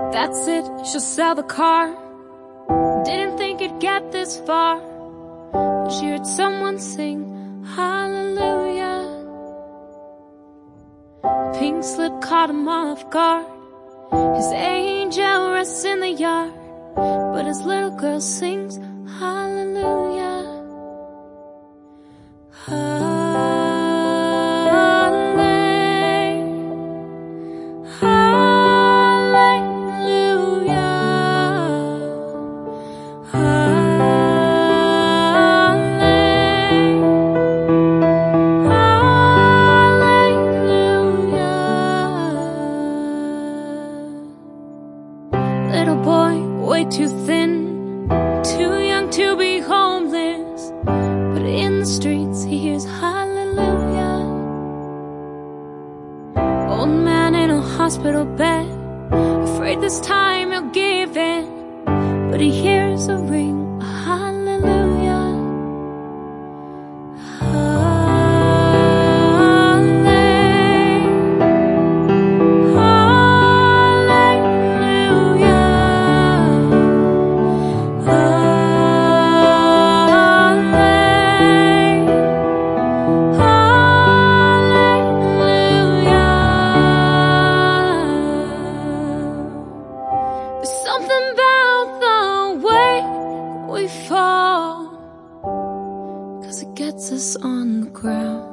That's it, she'll sell the car. Didn't think it'd get this far, but she heard someone sing hallelujah. Pink slip caught him off guard. His angel rests in the yard, but his little girl sings hallelujah. Little boy, way too thin, too young to be homeless, but in the streets he hears hallelujah. Old man in a hospital bed, afraid this time he'll give in, but he hears a ring, a hallelujah. Something about the way we fall, 'cause it gets us on the ground.